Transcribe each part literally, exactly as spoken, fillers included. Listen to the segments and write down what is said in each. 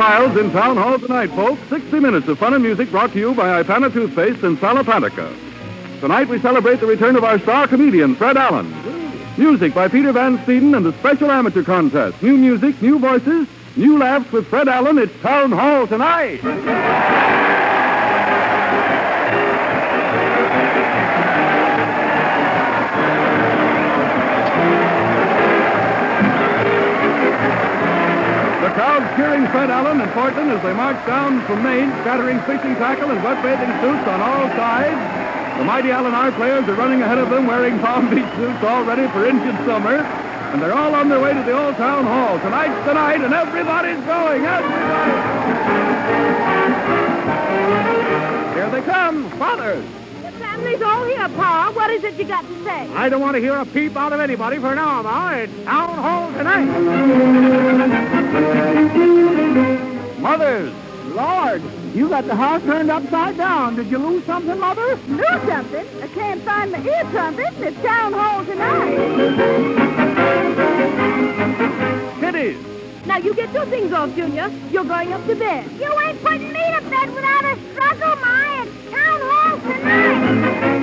Miles in Town Hall tonight, folks. sixty minutes of fun and music brought to you by Ipana Toothpaste and Salapatica. Tonight we celebrate the return of our star comedian, Fred Allen. Music by Peter Van Steeden and the special amateur contest. New music, new voices, new laughs with Fred Allen. It's Town Hall tonight. The crowd's cheering Fred Allen and Portland as they march down from Maine, scattering fishing tackle and wet bathing suits on all sides. The mighty Allen R players are running ahead of them wearing Palm Beach suits all ready for Indian summer. And they're all on their way to the old town hall. Tonight's the night, and everybody's going. Everybody! Here they come. Fathers. The family's all here, Pa. What is it you got to say? I don't want to hear a peep out of anybody for now, Ma. It's town hall tonight. Mothers. Lord, you got the house turned upside down. Did you lose something, Mother? Lose something? I can't find my ear trumpet. It's town hall tonight. Kiddies. Now, you get your things off, Junior. You're going up to bed. You ain't putting me to bed without a struggle, Ma. It's town hall tonight.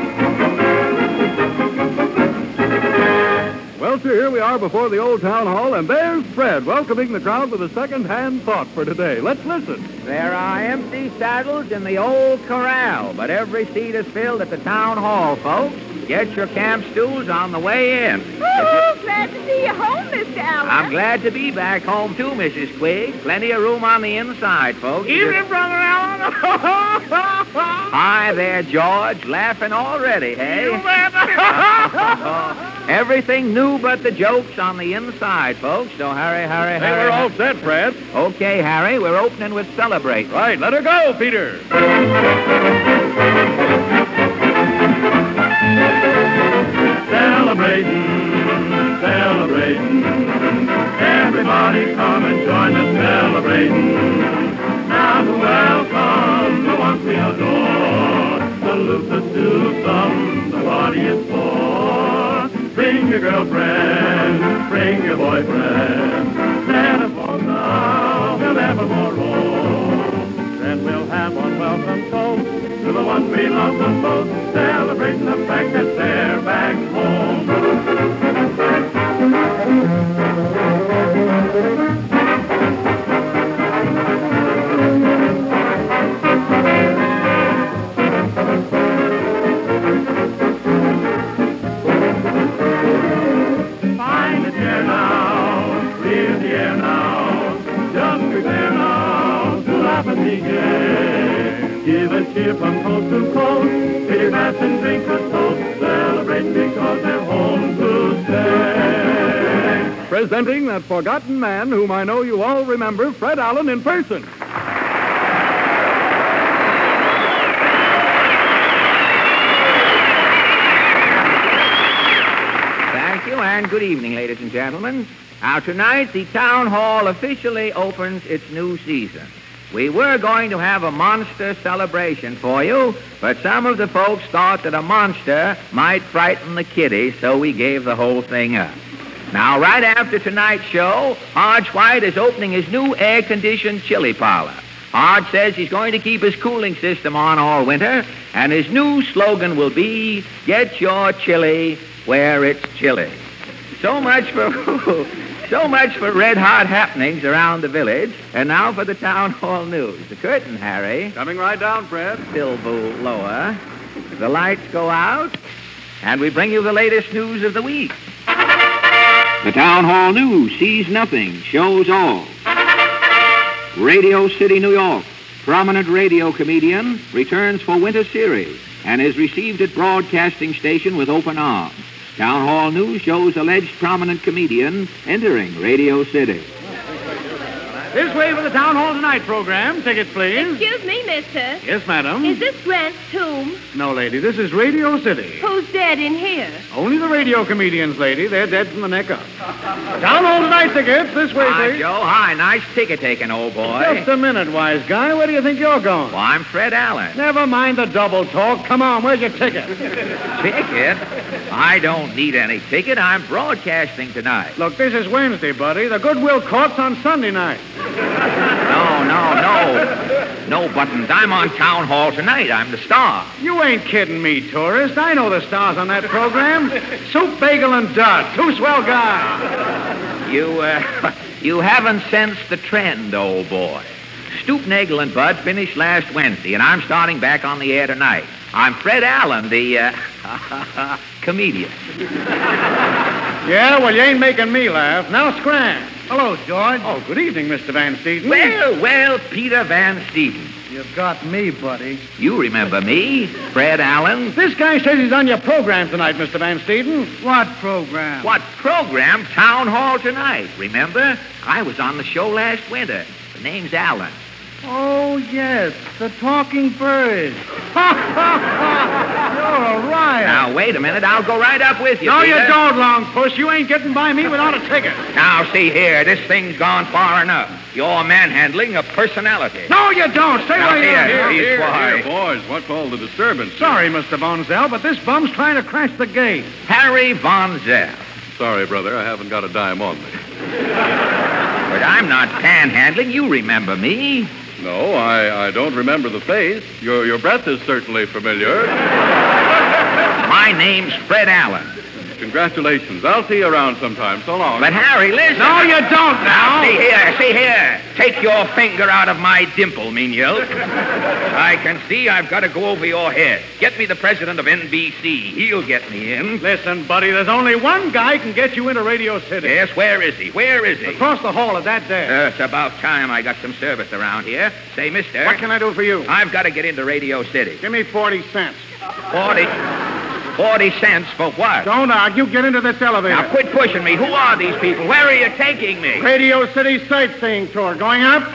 Well, sir, here we are before the old town hall, and there's Fred welcoming the crowd with a second-hand thought for today. Let's listen. There are empty saddles in the old corral, but every seat is filled at the town hall, folks. Get your camp stools on the way in. Oh, glad to see you home, Mister Allen. I'm glad to be back home, too, Missus Quigg. Plenty of room on the inside, folks. Evening, Brother Allen. Hi there, George. Laughing already, hey? You bet. Everything new but the jokes on the inside, folks. So hurry, hurry, Hey, hurry. we're all set, Fred. Okay, Harry, we're opening with Celebrate. Right, let her go, Peter. Celebrating, celebrating. Everybody come and join us celebrating. Now to welcome the ones we adore. Salute us to some, the party is for. Bring your girlfriend, bring your boyfriend. Let us walk now, we'll evermore roll. Then we'll have one welcome toast to the ones we love the most, celebrating the fact that they're back home. Find a chair now, clear the air now, just prepare now to laugh and be gay. Give a cheer from coast to coast, fill your glass and drink a toast, celebrating because they're home to stay. Presenting that forgotten man whom I know you all remember, Fred Allen in person. Thank you, and good evening, ladies and gentlemen. Now, tonight, the Town Hall officially opens its new season. We were going to have a monster celebration for you, but some of the folks thought that a monster might frighten the kiddies, so we gave the whole thing up. Now, right after tonight's show, Arch White is opening his new air-conditioned chili parlor. Arch says he's going to keep his cooling system on all winter, and his new slogan will be, get your chili where it's chilly. So much for... So much for red-hot happenings around the village. And now for the town hall news. The curtain, Harry. Coming right down, Fred. Bilbo lower. The lights go out, and we bring you the latest news of the week. The town hall news sees nothing, shows all. Radio City, New York. Prominent radio comedian returns for winter series and is received at broadcasting station with open arms. Town Hall News shows alleged prominent comedian entering Radio City. This way for the Town Hall Tonight program. Tickets, please. Excuse me, mister. Yes, madam. Is this Grant's tomb? No, lady. This is Radio City. Who's dead in here? Only the radio comedians, lady. They're dead from the neck up. Town Hall Tonight tickets. This way, Hi, please. Joe. Hi. Nice ticket taking, old boy. Just a minute, wise guy. Where do you think you're going? Well, I'm Fred Allen. Never mind the double talk. Come on, where's your ticket? Ticket? I don't need any ticket. I'm broadcasting tonight. Look, this is Wednesday, buddy. The Goodwill Court's on Sunday night. No, no. No buttons. I'm on Town Hall tonight. I'm the star. You ain't kidding me, tourist. I know the stars on that program. Soup, Bagel, and Dud. Two swell guys. You, uh, you haven't sensed the trend, old boy. Stoop, Nagel, and Bud finished last Wednesday, and I'm starting back on the air tonight. I'm Fred Allen, the, uh, comedian. Yeah, well, you ain't making me laugh. Now, Scram. Hello, George. Oh, good evening, Mister Van Steeden. Well, well, Peter Van Steeden. You've got me, buddy. You remember me, Fred Allen? This guy says he's on your program tonight, Mister Van Steeden. What program? What program? Town Hall tonight. Remember? I was on the show last winter. The name's Allen. Oh, yes, the talking bird. You're a riot. Now, wait a minute. I'll go right up with you, No, Peter. you don't, Long Puss. You ain't getting by me without a ticket. Now, see here. This thing's gone far enough. You're manhandling a personality. No, you don't. Stay Now, right here, here. he's here, quiet. here, boys. What's all the disturbance? Sorry, Mister Bonzell, but this bum's trying to crash the gate. Harry Von Zell. Sorry, brother. I haven't got a dime on me. But I'm not panhandling. You remember me. No, I, I don't remember the face. Your your breath is certainly familiar. My name's Fred Allen. Congratulations. I'll see you around sometime. So long. But, Harry, listen. No, you don't now. See here, see here. Take your finger out of my dimple, menial. I can see I've got to go over your head. Get me the president of N B C. He'll get me in. Listen, buddy, there's only one guy can get you into Radio City. Yes, where is he? Where is he? Across the hall at that desk. Uh, it's about time I got some service around here. Say, mister. What can I do for you? I've got to get into Radio City. Give me forty cents. Forty... Forty cents for what? Don't argue. Get into this elevator. Now, quit pushing me. Who are these people? Where are you taking me? Radio City sightseeing tour. Going up?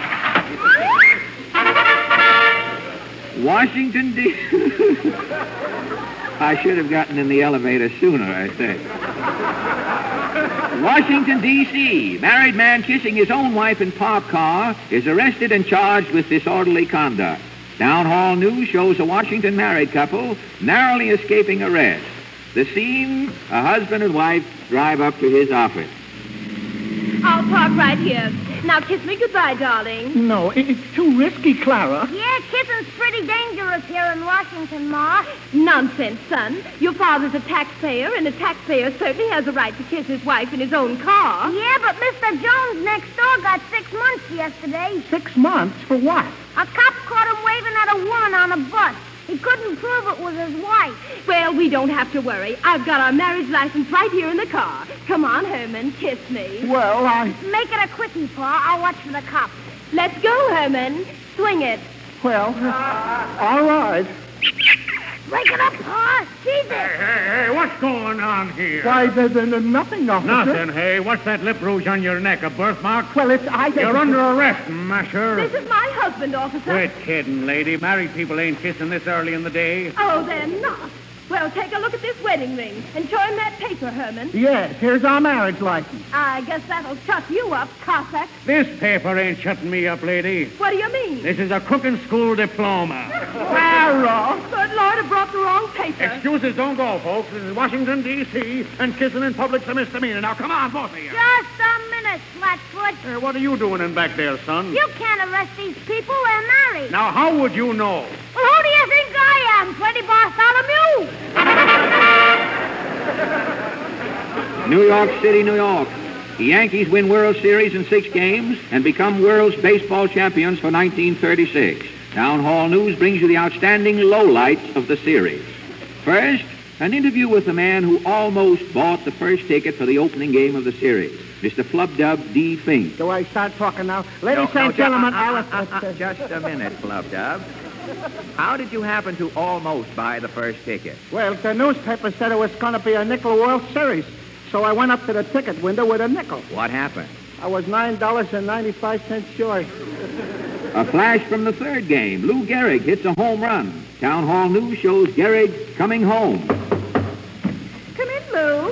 Washington, D C I should have gotten in the elevator sooner, I think. Washington, D C Married man kissing his own wife in parked car is arrested and charged with disorderly conduct. Town Hall News shows a Washington married couple narrowly escaping arrest. The scene, a husband and wife drive up to his office. I'll park right here. Now kiss me goodbye, darling. No, it- it's too risky, Clara. Yeah, kissing's pretty dangerous here in Washington, Ma. Nonsense, son. Your father's a taxpayer, and a taxpayer certainly has a right to kiss his wife in his own car. Yeah, but Mister Jones next door got six months yesterday. Six months for what? A cop caught him waving at a woman on a bus. He couldn't prove it was his wife. Well, we don't have to worry. I've got our marriage license right here in the car. Come on, Herman, kiss me. Well, I... Make it a quickie, Pa. I'll watch for the cops. Let's go, Herman. Swing it. Well, all right. Break it up, Pa. Seize it. Hey, hey, what's going on here? Why, there's nothing, officer. Nothing, hey. What's that lip rouge on your neck? A birthmark? Well, it's I... You're under arrest, masher. This is my husband, officer. Quit kidding, lady. Married people ain't kissing this early in the day. Oh, they're not. Well, take a look at this wedding ring and show him that paper, Herman. Yes, here's our marriage license. I guess that'll shut you up, Cossack. This paper ain't shutting me up, lady. What do you mean? This is a cooking school diploma. Clara! Good Lord, I brought the wrong paper. Excuses don't go, folks. This is Washington, D C, and kissing in public's a misdemeanor. Now, come on, both of you. Just a minute, Flatfoot. Hey, what are you doing in back there, son? You can't arrest these people. They're married. Now, how would you know? Well, who do you think I am, Freddie Bartholomew? New York City, New York. The Yankees win World Series in six games and become world's baseball champions for nineteen thirty-six. Town Hall News brings you the outstanding lowlights of the series. First, an interview with the man who almost bought the first ticket for the opening game of the series, Mister Flubdub D. Fink. Do I start talking now? Ladies No, no, and gentlemen, ju- uh, Alice... uh, uh, uh, just a minute, Flubdub. How did you happen to almost buy the first ticket? Well, the newspaper said it was going to be a nickel World Series, so I went up to the ticket window with a nickel. What happened? I was nine dollars and ninety-five cents short. A flash from the third game. Lou Gehrig hits a home run. Town Hall News shows Gehrig coming home. Come in, Lou.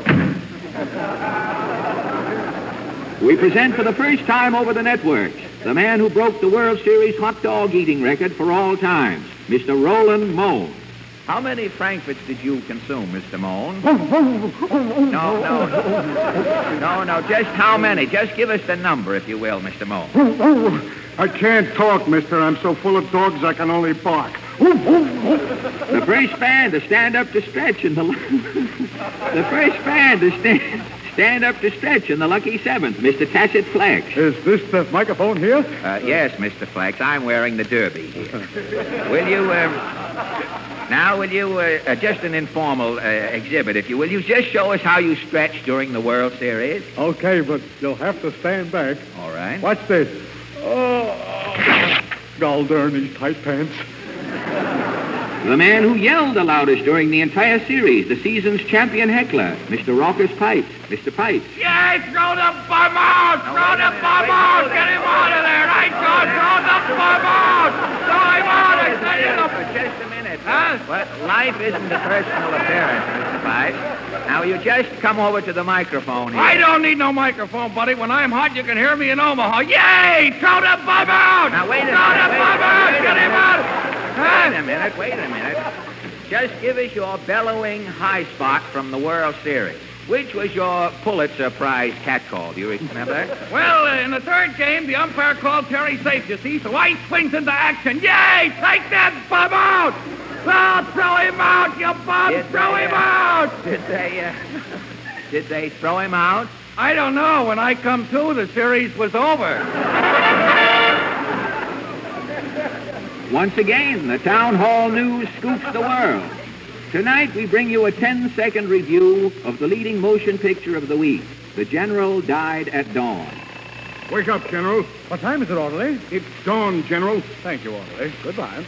We present for the first time over the networks the man who broke the World Series hot dog eating record for all times, Mister Roland Moan. How many Frankfurts did you consume, Mister Moan? No, no. No, no, just how many? Just give us the number, if you will, Mister Moan. I can't talk, mister. I'm so full of dogs I can only bark. Oof, oof, oof. The first man to stand up to stretch in the... the first man to stand... Stand up to stretch in the lucky seventh, Mister Tacit Flex. Is this the microphone here? Uh, yes, Mister Flex. I'm wearing the derby here. Will you, um... Now, will you, uh, uh, just an informal uh, exhibit, if you will, you just show us how you stretch during the World Series? Okay, but you'll have to stand back. All right. Watch this. Oh, gall darn these tight pants. The man who yelled the loudest during the entire series, the season's champion heckler, Mister Raucous Pipes. Mister Pipes. Yay, throw the bum out! Throw the bum out! Get him out of there! Right, George, throw the bum out! Throw him out! I tell you to... Just a minute. Huh? Well, life isn't a personal appearance, Mister Pipes. Now, you just come over to the microphone here. I don't need no microphone, buddy. When I'm hot, you can hear me in Omaha. Yay! Throw the bum out! Now, wait a throw minute. the wait, bum wait, out! wait, Get him wait, out! Wait a minute, wait a minute. Just give us your bellowing high spot from the World Series. Which was your Pulitzer Prize catcall? Do you remember? Well, uh, in the third game, the umpire called Terry safe, you see, so I swings into action. Yay! Take that bum out! Oh, throw him out, you bum! Did Throw they, him uh, out! Did they, uh, did they throw him out? I don't know. When I come to, the series was over. Once again, the Town Hall News scoops the world. Tonight, we bring you a ten-second review of the leading motion picture of the week, The General Died at Dawn. Wake up, General. What time is it, orderly? It's dawn, General. Thank you, orderly. Goodbye.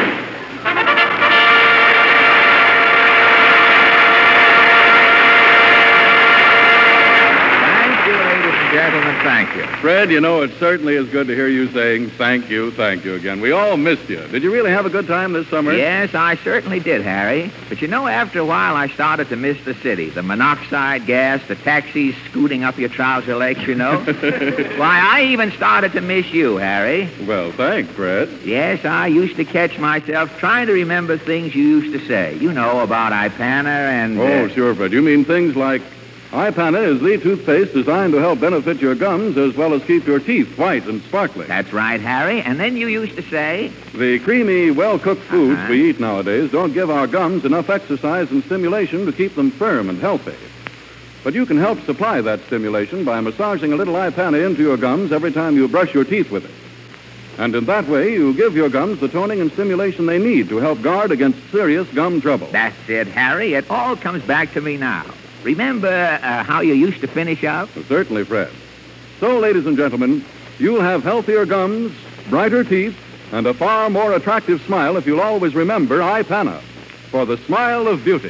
Thank you, ladies and gentlemen, thank you. Fred, you know, it certainly is good to hear you saying thank you, thank you again. We all missed you. Did you really have a good time this summer? Yes, I certainly did, Harry. But you know, after a while, I started to miss the city. The monoxide gas, the taxis scooting up your trouser legs, you know. Why, I even started to miss you, Harry. Well, thanks, Fred. Yes, I used to catch myself trying to remember things you used to say. You know, about Ipana and... Oh, uh, sure, Fred. You mean things like, Ipana is the toothpaste designed to help benefit your gums as well as keep your teeth white and sparkling. That's right, Harry. And then you used to say... The creamy, well-cooked foods Uh-huh. we eat nowadays don't give our gums enough exercise and stimulation to keep them firm and healthy. But you can help supply that stimulation by massaging a little Ipana into your gums every time you brush your teeth with it. And in that way, you give your gums the toning and stimulation they need to help guard against serious gum trouble. That's it, Harry. It all comes back to me now. Remember uh, how you used to finish up? Certainly, Fred. So, ladies and gentlemen, you'll have healthier gums, brighter teeth, and a far more attractive smile if you'll always remember Ipana for the smile of beauty.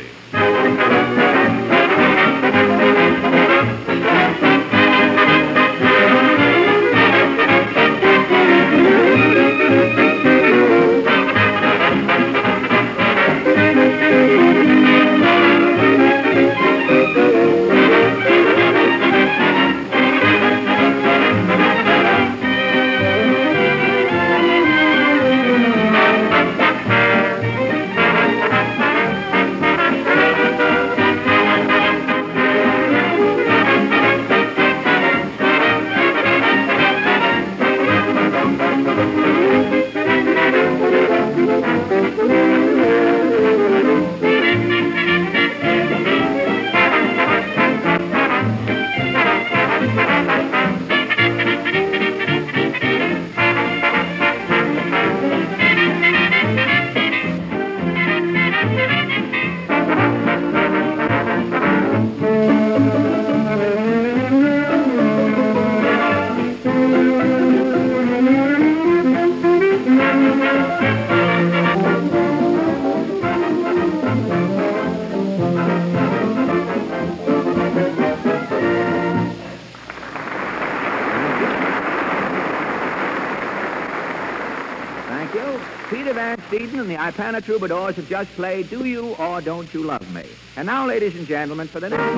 Thank you. Peter Van Steeden and the Ipana Troubadours have just played Do You or Don't You Love Me? And now, ladies and gentlemen, for the next...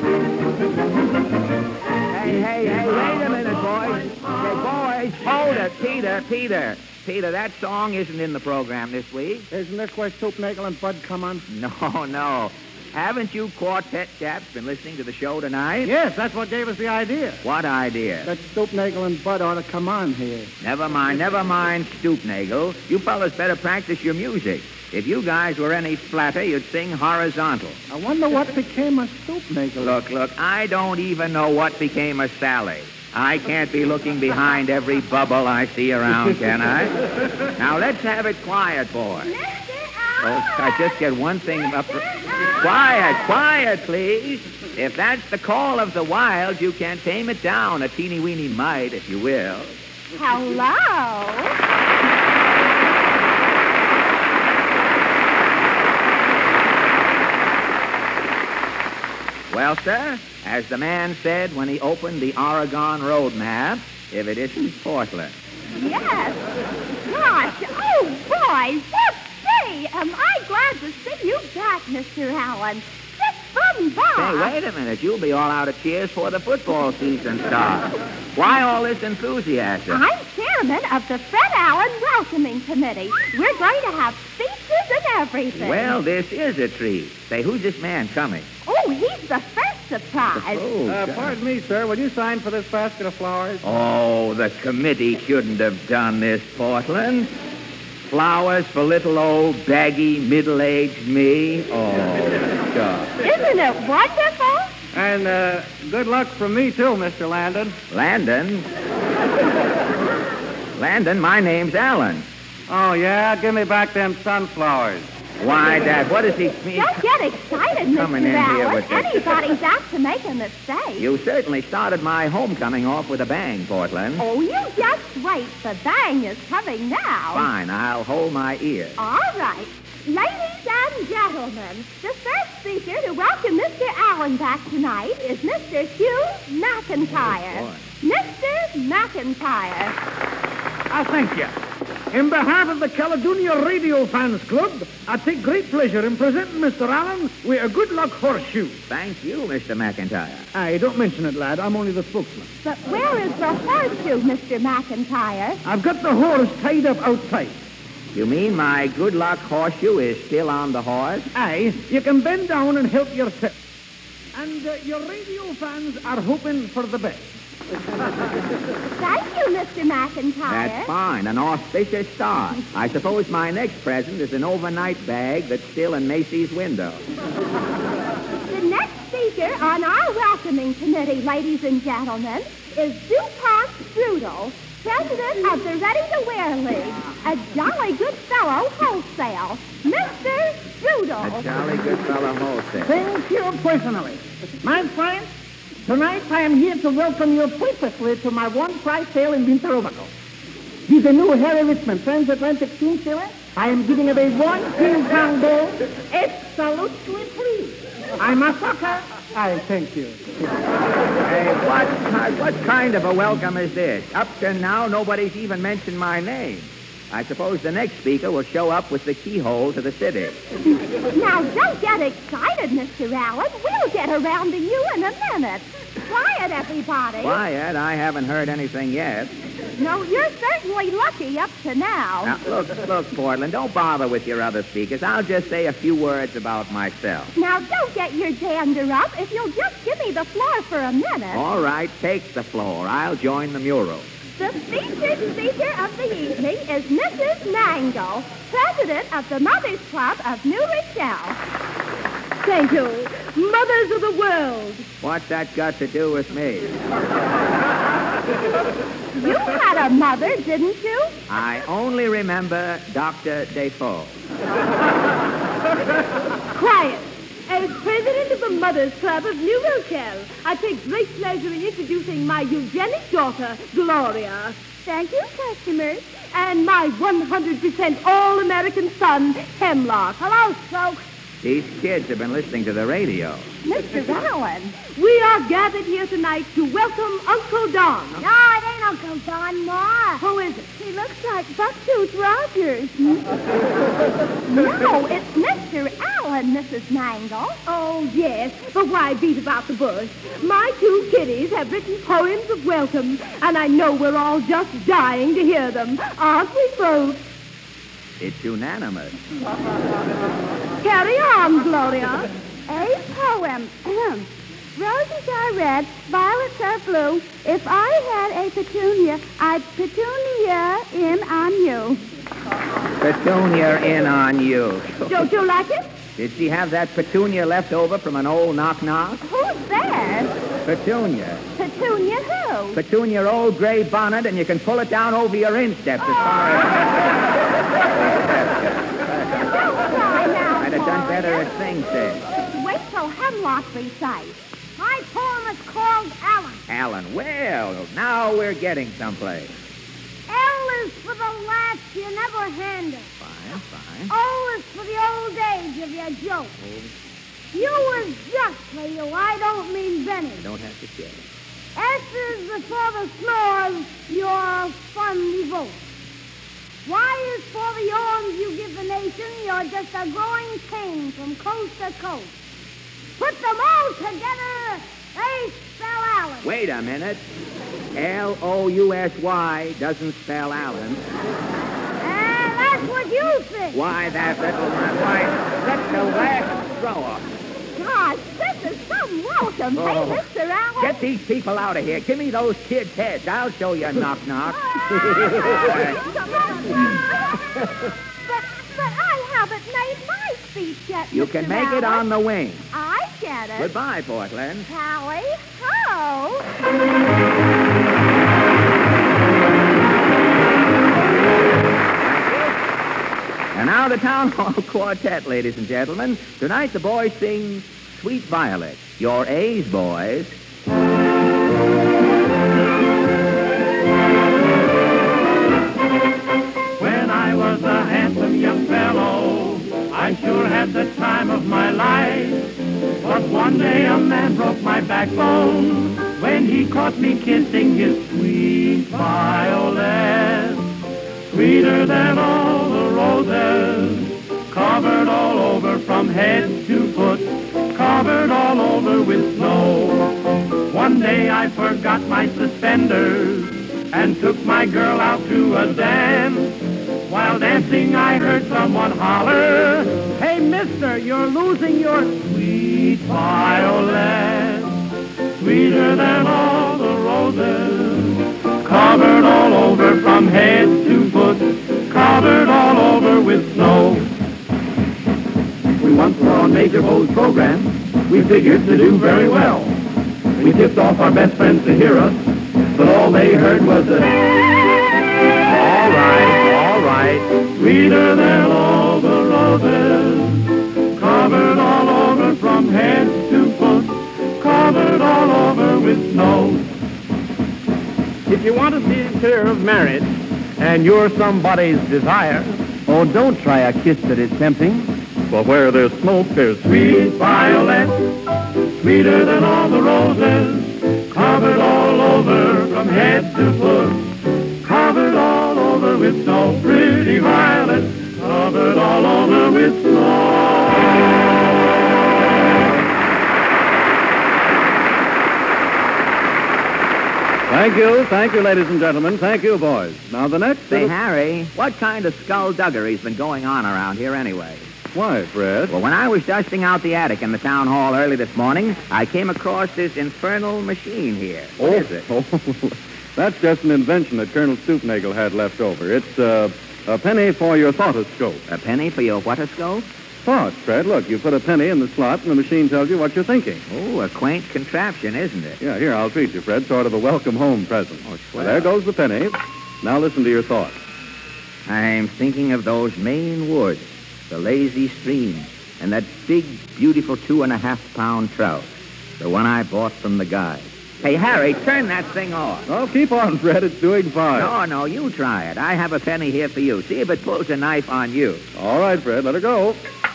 Hey, hey, hey, wait a minute, boys. Hey, boys, hold it. Peter, Peter. Peter, that song isn't in the program this week. Isn't this where Soup, Nickel, and Bud come on? No, no. haven't you quartet chaps been listening to the show tonight? Yes, that's what gave us the idea. What idea? That Stoopnagle and Bud ought to come on here. Never mind, never mind, Stoopnagle. You fellas better practice your music. If you guys were any flatter, you'd sing horizontal. I wonder what became of Stoopnagle. Look, look, I don't even know what became of Sally. I can't be looking behind every bubble I see around, can I? Now, let's have it quiet, boys. Oh, I just get one thing up. Quiet, quiet, please. If that's the call of the wild, you can tame it down a teeny-weeny mite, if you will. Hello? Well, sir, as the man said when he opened the Oregon Road map, if it isn't Portland. Yes. Gosh, oh, boys, what say? Am I glad to see you back, Mister Allen. Sit from back. Say, wait a minute. You'll be all out of cheers for the football season starts. Why all this enthusiasm? I'm chairman of the Fred Allen Welcoming Committee. We're going to have speeches and everything. Well, this is a treat. Say, who's this man coming? Oh, he's the first surprise. Oh, Uh, God. pardon me, sir. Will you sign for this basket of flowers? Oh, the committee couldn't have done this, Portland. Flowers for little old baggy middle-aged me. Oh, God. Isn't it wonderful? And uh, good luck from me, too, Mister Landon. Landon? Landon, my name's Allen. Oh, yeah? Give me back them sunflowers. Why, Dad, what does he mean? Don't get excited, Coming Mister in here Allen. with this. Anybody's apt to make a mistake. You certainly started my homecoming off with a bang, Portland. Oh, you just wait. The bang is coming now. Fine, I'll hold my ear. All right. Ladies and gentlemen, the first speaker to welcome Mister Allen back tonight is Mister Hugh McIntyre. Oh, Mister McIntyre. I thank you. In behalf of the Caledonia Radio Fans Club, I take great pleasure in presenting Mister Allen with a good luck horseshoe. Thank you, Mister McIntyre. Aye, don't mention it, lad. I'm only the spokesman. But where is the horseshoe, Mister McIntyre? I've got the horse tied up outside. You mean my good luck horseshoe is still on the horse? Aye, you can bend down and help yourself. And uh, your radio fans are hoping for the best. Thank you, Mister McIntyre. That's fine. An auspicious start. I suppose my next present is an overnight bag that's still in Macy's window. The next speaker on our welcoming committee, ladies and gentlemen, is DuPont Strudel, president of the Ready-to-Wear League, a jolly good fellow wholesale. Mister Strudel. A jolly good fellow wholesale. Thank you personally. My friends, tonight I am here to welcome you purposely to my one-price sale in Winter Overcoat. With the new Harry Richmond transatlantic steam sealer, I am giving away one ping-pong ball. Absolutely free. I'm a sucker. I thank you. Hey, what, ki- what kind of a welcome is this? Up to now, nobody's even mentioned my name. I suppose the next speaker will show up with the keyhole to the city. Now, don't get excited, Mister Allen. We'll get around to you in a minute. Quiet, everybody. Quiet, I haven't heard anything yet. No, you're certainly lucky up to now. Now, look, look, Portland, don't bother with your other speakers. I'll just say a few words about myself. Now, don't get your dander up if you'll just give me the floor for a minute. All right, take the floor. I'll join the mural. The featured speaker of the evening is Missus Mangle, president of the Mothers Club of New Rochelle. Thank you. Mothers of the world. What's that got to do with me? You had a mother, didn't you? I only remember Doctor Defoe. Quiet. As president of the Mothers Club of New Rochelle, I take great pleasure in introducing my eugenic daughter, Gloria. Thank you, customers. And my one hundred percent all-American son, Hemlock. Hello, folks. These kids have been listening to the radio. Mister Allen. We are gathered here tonight to welcome Uncle Don. No, it ain't Uncle Don, Ma. Who is it? He looks like Bucktooth Rogers. No, it's Mister Allen, Missus Mangle. Oh, yes, but why beat about the bush? My two kiddies have written poems of welcome, and I know we're all just dying to hear them. Aren't we, folks? It's unanimous. Carry on, Gloria. A poem. Roses are red, violets are blue. If I had a petunia, I'd petunia in on you. Petunia in on you. Don't you like it? Did she have that petunia left over from an old knock-knock? Who's that? Petunia. Petunia who? Petunia, your old gray bonnet, and you can pull it down over your insteps as far as... Don't cry now, I'd have done Gloria. better at Sing Sing. Wait till Hemlock recites. My poem is called Alan. Alan, well, now we're getting someplace. L is for the laughs you never handle. Fine, fine. O is for the old age of your joke. U is just for you. I don't mean Benny. You don't have to share. S is for the snores your fun evokes. Y is for the arms you give the nation. You're just a growing pain from coast to coast. Put them all together, they spell Alan. Wait a minute. L O U S Y doesn't spell Alan. And that's what you think. Why, that little... Why, that's the last thrower. Gosh, this is some welcome. Oh. Hey, Mister Allen. Get these people out of here. Give me those kids' heads. I'll show you knock-knock. but, but I haven't made my speech yet, You Mister can make it Allen. on the wing. I get it. Goodbye, Portland. Tally ho. And now the Town Hall Quartet, ladies and gentlemen. Tonight the boys sing Sweet Violet. Your A's, boys. When I was a handsome young fellow, I sure had the time of my life. But one day a man broke my backbone when he caught me kissing his sweet violet. Sweeter than all the roses, covered all over from head to foot, covered all over with snow. One day I forgot my suspenders and took my girl out to a dance. While dancing I heard someone holler, Hey, mister, you're losing your... sweet violet, sweeter than all the roses, covered all over from head to foot, covered all over with snow. We once were on Major Bo's program. We figured to do very well. We tipped off our best friends to hear us, but all they heard was a... All right, all right. Sweeter than all the roses, covered all over from head to foot, covered all over with snow. If you want to be clear of marriage and you're somebody's desire, oh, don't try a kiss that is tempting. For where there's smoke, there's Sweet violet, sweeter than all the roses, covered all over from head to foot, covered all over with snow. Pretty violet, covered all over with snow. Thank you, thank you, ladies and gentlemen. Thank you, boys. Now, the next... Say, Harry, what kind of skullduggery's been going on around here anyway? Why, Fred? Well, when I was dusting out the attic in the town hall early this morning, I came across this infernal machine here. What is it? Oh, that's just an invention that Colonel Stoopnagel had left over. It's uh, a penny for your thoughtoscope. A penny for your what-a-scope? Thought, Fred. Look, you put a penny in the slot, and the machine tells you what you're thinking. Oh, a quaint contraption, isn't it? Yeah, here, I'll treat you, Fred. Sort of a welcome home present. Oh, Well, swell. there goes the penny. Now listen to your thoughts. I'm thinking of those Maine woods, the lazy stream, and that big, beautiful two-and-a-half-pound trout, the one I bought from the guide. Hey, Harry, turn that thing off. Oh, keep on, Fred. It's doing fine. No, no, you try it. I have a penny here for you. See if it pulls a knife on you. All right, Fred, let her go.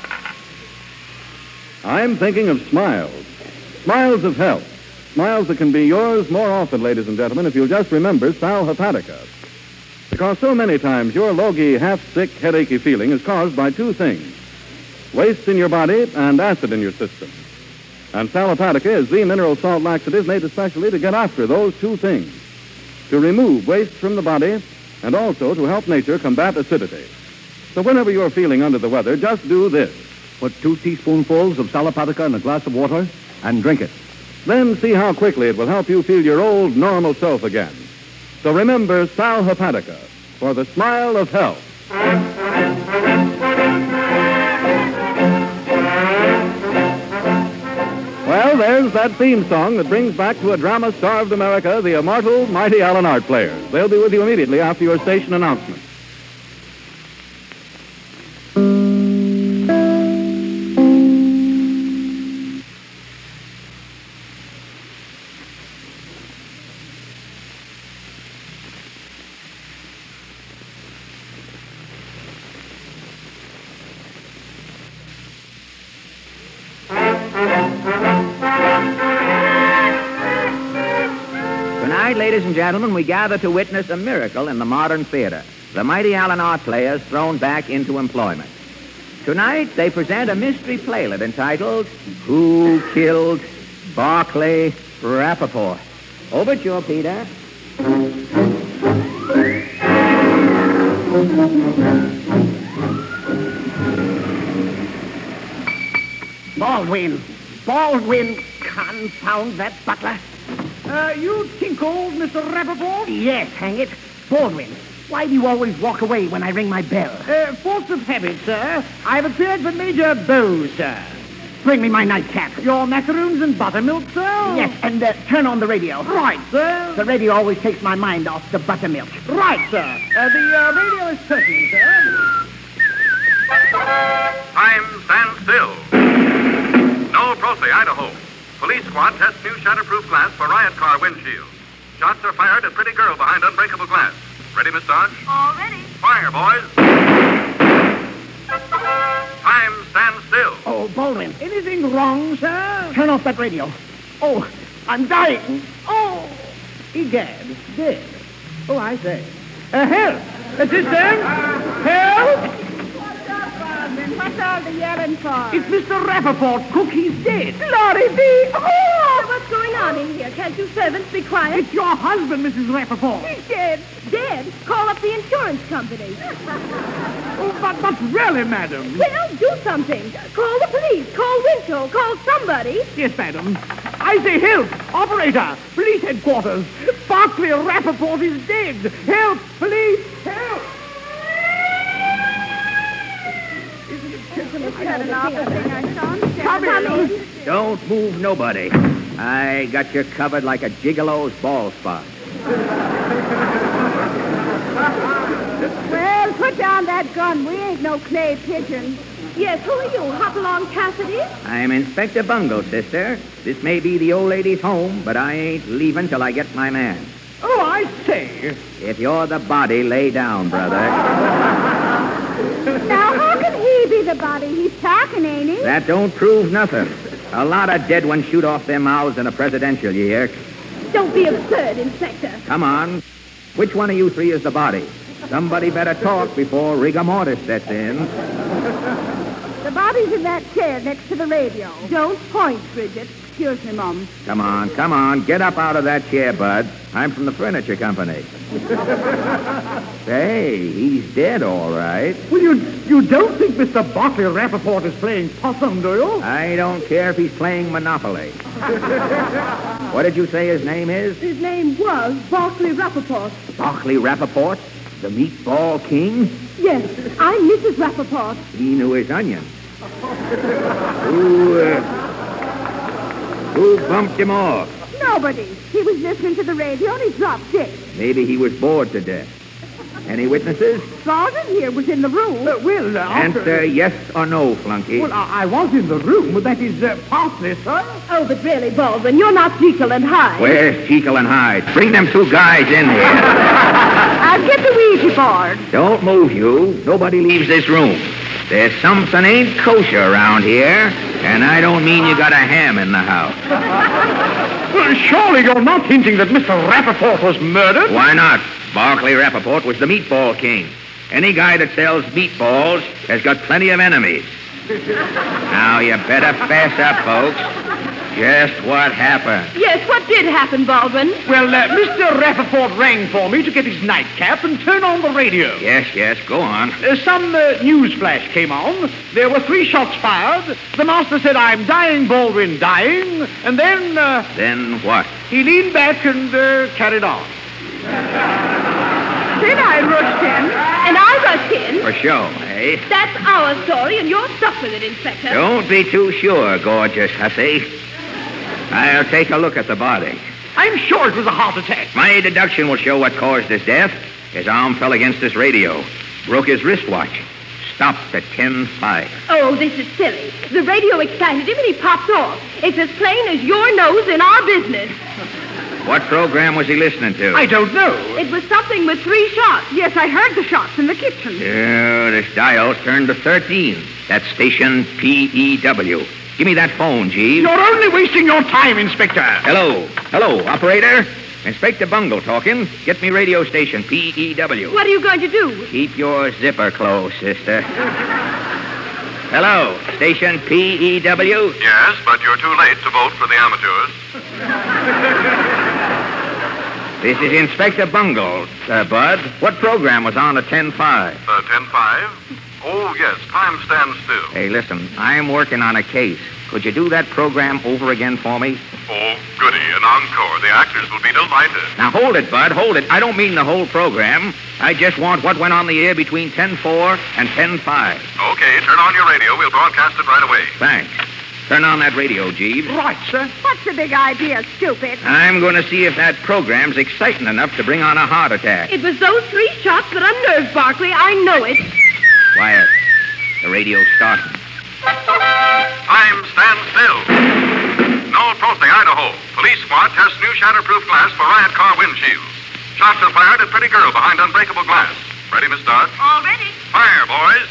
I'm thinking of smiles. Smiles of health. Smiles that can be yours more often, ladies and gentlemen, if you'll just remember Sal Hepatica. Because so many times your logy, half-sick, headachy feeling is caused by two things. Waste in your body and acid in your system. And Sal Hepatica is the mineral salt laxative made especially to get after those two things. To remove waste from the body and also to help nature combat acidity. So whenever you're feeling under the weather, just do this. Put two teaspoonfuls of sal hepatica in a glass of water and drink it. Then see how quickly it will help you feel your old, normal self again. So remember sal hepatica for the smile of health. Well, there's that theme song that brings back to a drama-starved America the immortal, mighty Allen Art Players. They'll be with you immediately after your station announcement. Tonight, ladies and gentlemen, we gather to witness a miracle in the modern theater. The mighty Allen Art Players thrown back into employment. Tonight, they present a mystery playlet entitled Who Killed Barclay Rappaport? Overture, Peter. Baldwin. Baldwin. Confound that butler. Uh, you think old Mister Rappaport? Yes, hang it. Baldwin, why do you always walk away when I ring my bell? Uh, force of habit, sir. I've appeared for Major Bowes, sir. Bring me my nightcap. Your macaroons and buttermilk, sir? Yes, and uh, turn on the radio. Right, sir. The radio always takes my mind off the buttermilk. Right, sir. Uh, the uh, radio is perfect, sir. Time stand still. No Prosy, Idaho. Police squad tests new shatterproof glass for riot car windshield. Shots are fired at pretty girl behind unbreakable glass. Ready, Miss Dodge? All ready. Fire, boys. Time stand still. Oh, Baldwin. Anything wrong, sir? Turn off that radio. Oh, I'm dying. Oh, egad, dead. Oh, I say. Uh, help! Assistant! Help! What's all the yelling for? It's Mister Rappaport. Cook, he's dead. Glory be! Oh! What's going on in here? Can't you servants be quiet? It's your husband, Missus Rappaport. He's dead. Dead? Call up the insurance company. Oh, but, but really, madam. Well, do something. Call the police. Call Winco. Call somebody. Yes, madam. I say help. Operator. Police headquarters. Barclay Rappaport is dead. Help. Police. Help. Come in. Don't move nobody. I got you covered like a gigolo's ball spot. Well, put down that gun. We ain't no clay pigeons. Yes, who are you? Hopalong Cassidy? I'm Inspector Bungle, sister. This may be the old lady's home, but I ain't leaving till I get my man. Oh, I say. If you're the body, lay down, brother. Now, how can he be the body? He's talking, ain't he? That don't prove nothing. A lot of dead ones shoot off their mouths in a presidential year. Don't be absurd, Inspector. Come on. Which one of you three is the body? Somebody better talk before rigor mortis sets in. The body's in that chair next to the radio. Don't point, Bridget. Excuse me, Mom. Come on, come on. Get up out of that chair, Bud. I'm from the furniture company. Say, he's dead, all right. Well, you you don't think Mister Barclay Rappaport is playing possum, do you? I don't care if he's playing Monopoly. What did you say his name is? His name was Barclay Rappaport. Barclay Rappaport? The meatball king? Yes, I'm Missus Rappaport. He knew his onions. Who, uh, who bumped him off? Nobody. He was listening to the radio and he dropped dead. Maybe he was bored to death. Any witnesses? Sergeant here was in the room. Uh, well, uh, Answer yes or no, flunky. Well, I, I was in the room, but that is uh, partly, sir. Oh, but really, Baldwin, you're not Jekyll and Hyde. Where's Jekyll and Hyde? Bring them two guys in here. I'll get the Ouija board. Don't move, you. Nobody leaves this room. There's something ain't kosher around here, and I don't mean you got a ham in the house. Well, surely you're not hinting that Mister Rappaport was murdered? Why not? Barclay Rappaport was the meatball king. Any guy that sells meatballs has got plenty of enemies. Now, you better fess up, folks. Just what happened? Yes, what did happen, Baldwin? Well, uh, Mister Rappaport rang for me to get his nightcap and turn on the radio. Yes, yes, go on. Uh, some uh, news flash came on. There were three shots fired. The master said, I'm dying, Baldwin, dying. And then... Uh, then what? He leaned back and uh, carried on. Then I rushed in, and I rushed in. For show, eh? That's our story, and you're stuck with it, Inspector. Don't be too sure, gorgeous hussy. I'll take a look at the body. I'm sure it was a heart attack. My deduction will show what caused his death. His arm fell against his radio. Broke his wristwatch. Stopped at ten five. Oh, this is silly. The radio excited him, and he popped off. It's as plain as your nose in our business. What program was he listening to? I don't know. It was something with three shots. Yes, I heard the shots in the kitchen. Yeah, this dial turned to thirteen. That's station P E W. Give me that phone, Jeeves. You're only wasting your time, Inspector. Hello. Hello, operator. Inspector Bungle talking. Get me radio station P E W. What are you going to do? Keep your zipper closed, sister. Hello, station P E W. Yes, but you're too late to vote for the amateurs. This is Inspector Bungle, uh, Bud. What program was on at ten five? Uh, ten five? Oh, yes, time stands still. Hey, listen, I'm working on a case. Could you do that program over again for me? Oh, goody, an encore. The actors will be delighted. Now, hold it, Bud, hold it. I don't mean the whole program. I just want what went on the air between ten four and ten five. Okay, turn on your radio. We'll broadcast it right away. Thanks. Turn on that radio, Jeeves. Right, sir. What's the big idea, stupid? I'm going to see if that program's exciting enough to bring on a heart attack. It was those three shots that unnerved Barkley. I know it. Quiet. The radio's starting. Time stands still. Noel Prosty, Idaho. Police squad tests new shatterproof glass for riot car windshields. Shots are fired at pretty girl behind unbreakable glass. Ready, Miss Dodd? All ready. Fire, boys.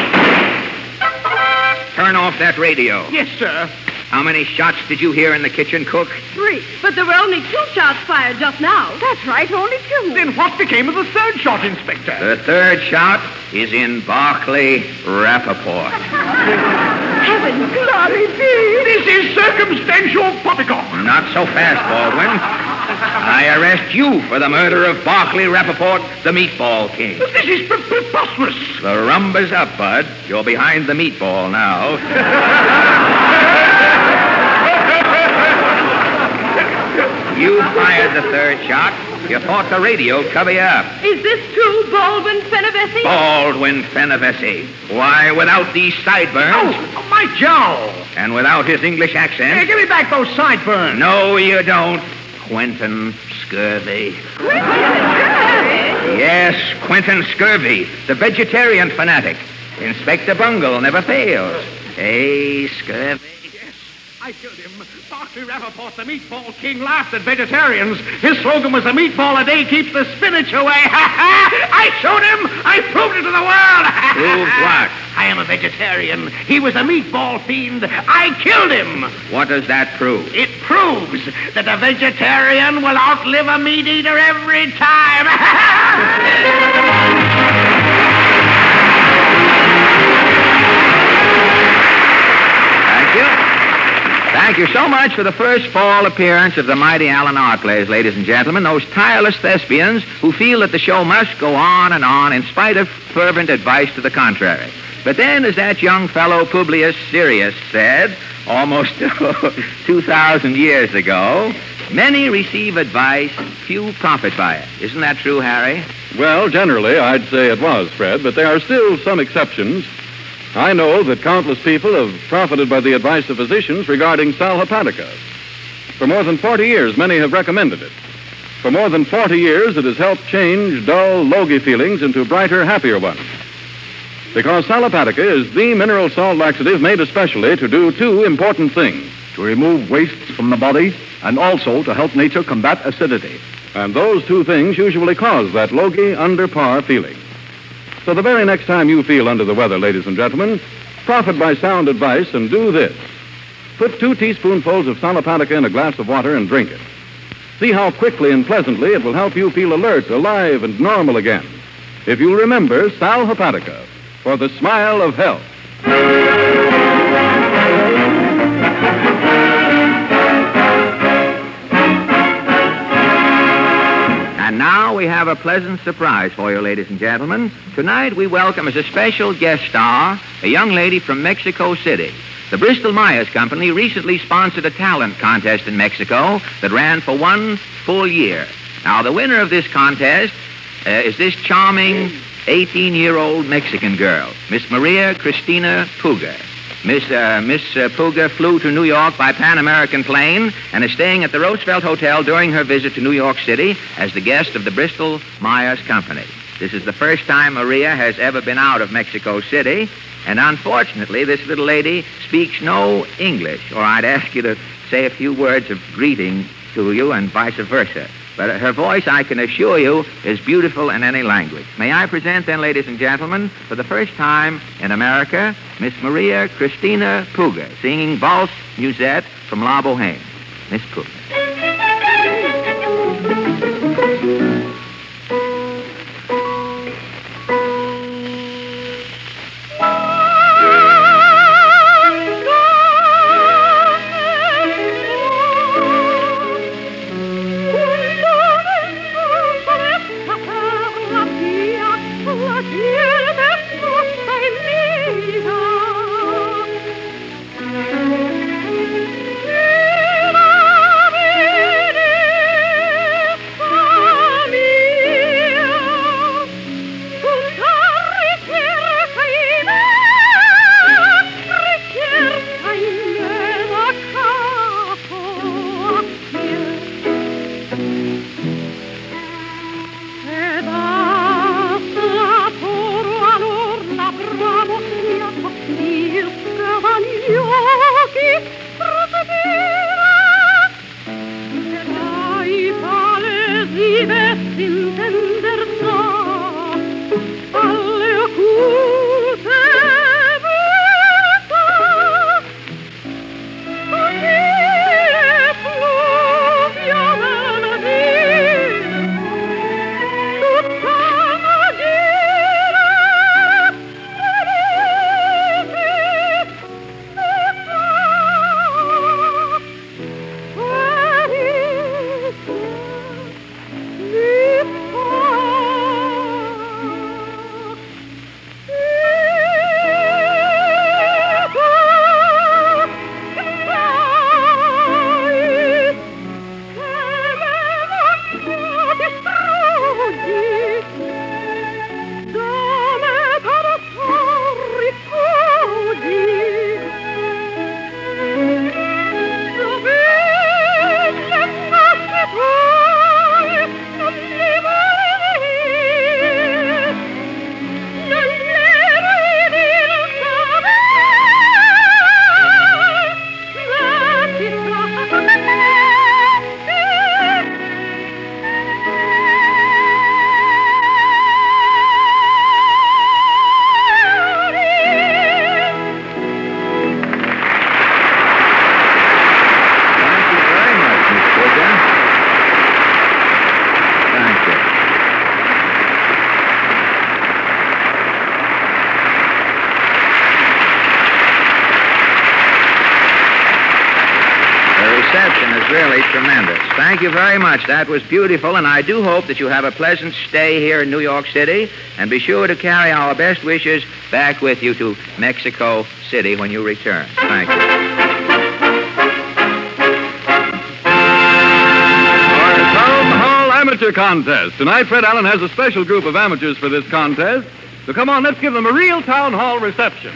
Turn off that radio. Yes, sir. How many shots did you hear in the kitchen, cook? Three. But there were only two shots fired just now. That's right, only two. Then what became of the third shot, Inspector? The third shot is in Barclay Rappaport. Heaven, glory be. This is circumstantial poppycock. Not so fast, Baldwin. I arrest you for the murder of Barclay Rappaport, the Meatball King. This is pre- preposterous. The rumba's up, Bud. You're behind the meatball now. You fired the third shot. You thought the radio'd cover you up. Is this true, Baldwin Fenivesi? Baldwin Fenivesi. Why, without these sideburns... Oh, my jowl. And without his English accent... Hey, give me back those sideburns. No, you don't. Quentin Scurvy. Quentin Scurvy? Yes, Quentin Scurvy, the vegetarian fanatic. Inspector Bungle never fails. Hey, Scurvy. Yes, I killed him. Barclay Rappaport, the Meatball King, laughed at vegetarians. His slogan was, a meatball a day keeps the spinach away. Ha ha! I showed him! I proved it to the world! Proved what? I am a vegetarian. He was a meatball fiend. I killed him. What does that prove? It proves that a vegetarian will outlive a meat eater every time. Thank you. Thank you so much for the first fall appearance of the mighty Alan Arklays, ladies and gentlemen, those tireless thespians who feel that the show must go on and on in spite of fervent advice to the contrary. But then, as that young fellow Publius Sirius said, almost two thousand years ago, many receive advice, few profit by it. Isn't that true, Harry? Well, generally, I'd say it was, Fred, but there are still some exceptions. I know that countless people have profited by the advice of physicians regarding sal hepatica. For more than forty years, many have recommended it. For more than forty years, it has helped change dull, logy feelings into brighter, happier ones. Because sal hepatica is the mineral salt laxative made especially to do two important things. To remove wastes from the body and also to help nature combat acidity. And those two things usually cause that logy, under par feeling. So the very next time you feel under the weather, ladies and gentlemen, profit by sound advice and do this. Put two teaspoonfuls of sal hepatica in a glass of water and drink it. See how quickly and pleasantly it will help you feel alert, alive, and normal again. If you'll remember sal hepatica for the smile of health. have a pleasant surprise for you, ladies and gentlemen. Tonight we welcome as a special guest star a young lady from Mexico City. The Bristol Myers Company recently sponsored a talent contest in Mexico that ran for one full year. Now, the winner of this contest uh, is this charming eighteen-year-old Mexican girl, Miss Maria Cristina Puga. Miss, uh, Miss uh, Puga flew to New York by Pan American plane and is staying at the Roosevelt Hotel during her visit to New York City as the guest of the Bristol Myers Company. This is the first time Maria has ever been out of Mexico City, and unfortunately, this little lady speaks no English, or I'd ask you to say a few words of greeting to you and vice versa. But her voice, I can assure you, is beautiful in any language. May I present then, ladies and gentlemen, for the first time in America, Miss Maria Cristina Puga, singing Valse Musette from La Boheme. Miss Puga. Really tremendous. Thank you very much. That was beautiful, and I do hope that you have a pleasant stay here in New York City, and be sure to carry our best wishes back with you to Mexico City when you return. Thank you. Our Town Hall Amateur Contest. Tonight, Fred Allen has a special group of amateurs for this contest. So come on, let's give them a real town hall reception.